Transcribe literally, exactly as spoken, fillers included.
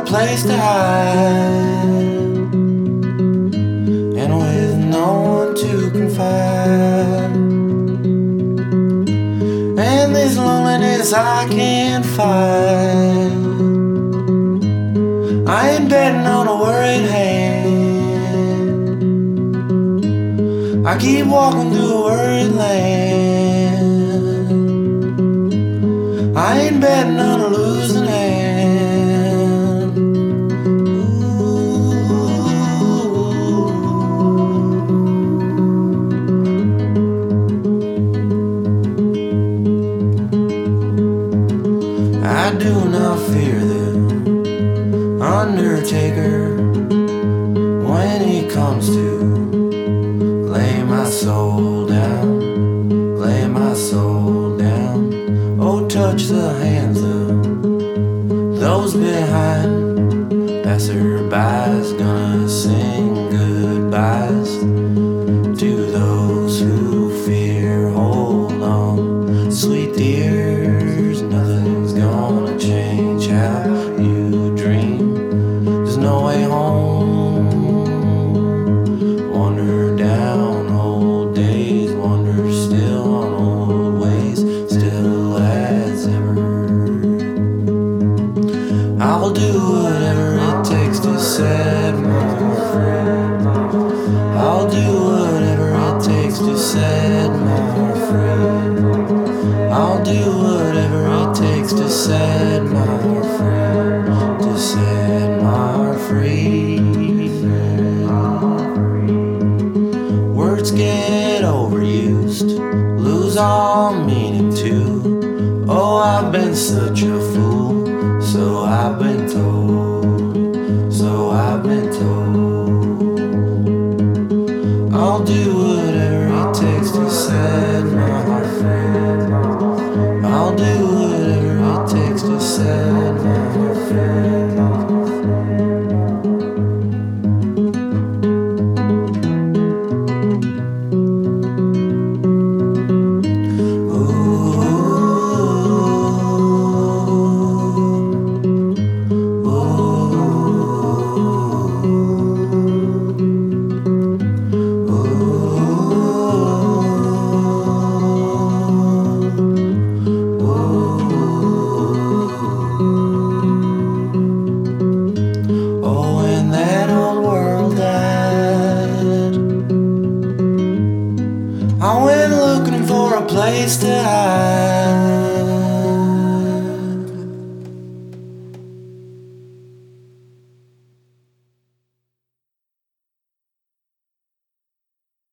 place to hide, and with no one to confide. And this loneliness I can't fight. I ain't betting on a worried hand. I keep walking through a worried land. I ain't betting on a losing hand. Ooh. I do not fear the undertaker when he comes to lay my soul down, lay my soul down. Oh, touch the hands of those behind. Passerbys gonna sing goodbyes to those who fear. Hold on, sweet dears, nothing's gonna change how you dream. There's no way home. Wander down old days, wander still on old ways, still as ever. I'll do whatever it takes to set me free. I'll do whatever it takes to set me free. I'll do whatever it takes to set my free, to set my free. Words get overused, lose all meaning too. Oh, I've been such a fool, so I've been told, so I've been told. I'll do whatever it takes to set my heart free. I'll do whatever it takes to set my heart free. I went looking for a place to hide.